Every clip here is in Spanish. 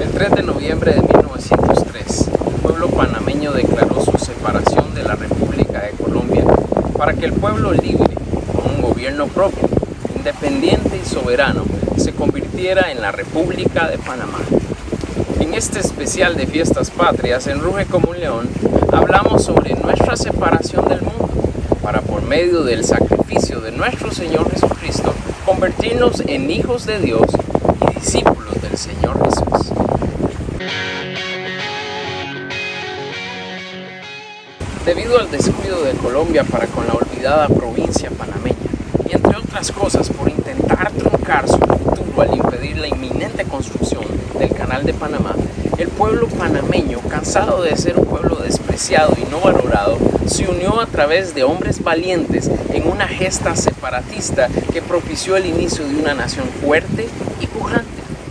El 3 de noviembre de 1903, el pueblo panameño declaró su separación de la República de Colombia para que el pueblo libre, con un gobierno propio, independiente y soberano, se convirtiera en la República de Panamá. En este especial de Fiestas Patrias en Ruge como un León, hablamos sobre nuestra separación del mundo, para por medio del sacrificio de nuestro Señor Jesucristo, convertirnos en hijos de Dios y discípulos del Señor Jesús. Debido al descuido de Colombia para con la olvidada provincia panameña, y entre otras cosas por intentar truncar su futuro al impedir la inminente construcción del Canal de Panamá, el pueblo panameño, cansado de ser un pueblo despreciado y no valorado, se unió a través de hombres valientes en una gesta separatista que propició el inicio de una nación fuerte y pujante.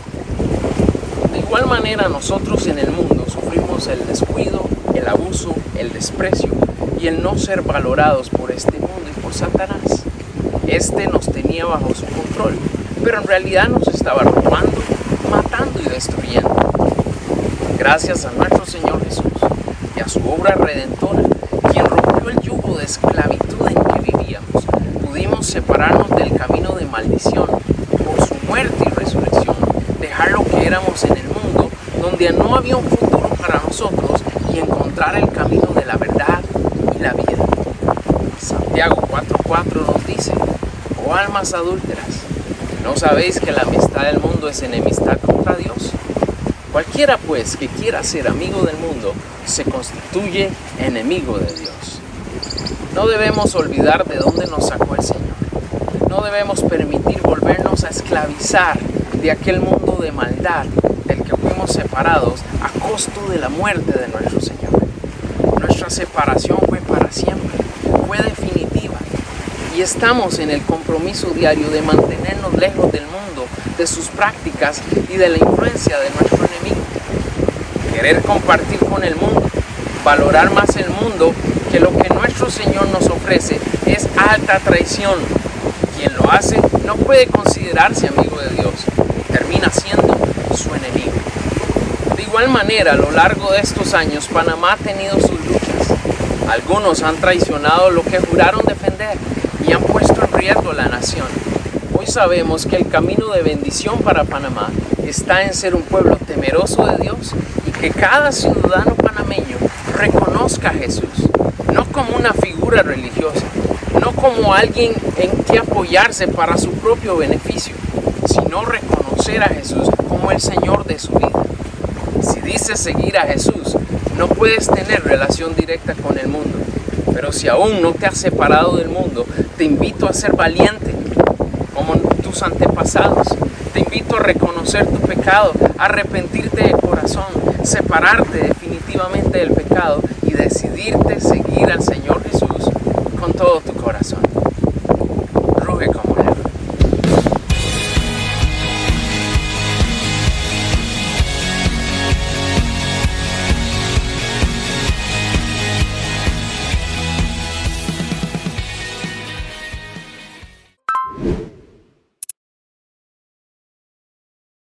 De igual manera, nosotros en el mundo sufrimos el descuido, el abuso, el desprecio y el no ser valorados por este mundo y por Satanás. Este nos tenía bajo su control, pero en realidad nos estaba robando, matando y destruyendo. Gracias a nuestro Señor Jesús y a su obra redentora, quien rompió el yugo de esclavitud en que vivíamos, pudimos separarnos del camino de maldición por su muerte y resurrección, dejar lo que éramos en el mundo, donde no había un futuro para nosotros, y encontrar el camino de la verdad y la vida. Santiago 4:4 nos dice: oh almas adúlteras, ¿no sabéis que la amistad del mundo es enemistad contra Dios? Cualquiera pues que quiera ser amigo del mundo se constituye enemigo de Dios. No debemos olvidar de dónde nos sacó el Señor. No debemos permitir volvernos a esclavizar de aquel mundo de maldad del que fuimos separados a costo de la muerte de nuestro Señor. Nuestra separación fue para siempre, fue definitiva, y estamos en el compromiso diario de mantenernos lejos del mundo, de sus prácticas y de la influencia de nuestro enemigo. Querer compartir con el mundo, valorar más el mundo que lo que nuestro Señor nos ofrece, es alta traición. Quien lo hace no puede considerarse amigo de Dios, termina siendo su enemigo. De igual manera, a lo largo de estos años, Panamá ha tenido sus luchas. Algunos han traicionado lo que juraron defender y han puesto en riesgo a la nación. Hoy sabemos que el camino de bendición para Panamá está en ser un pueblo temeroso de Dios y que cada ciudadano panameño reconozca a Jesús, no como una figura religiosa, no como alguien en que apoyarse para su propio beneficio, sino reconocer a Jesús como el Señor de su vida. Si dices seguir a Jesús, no puedes tener relación directa con el mundo. Pero si aún no te has separado del mundo, te invito a ser valiente, como tus antepasados. Te invito a reconocer tu pecado, a arrepentirte de corazón, separarte definitivamente del pecado y decidirte seguir al Señor Jesús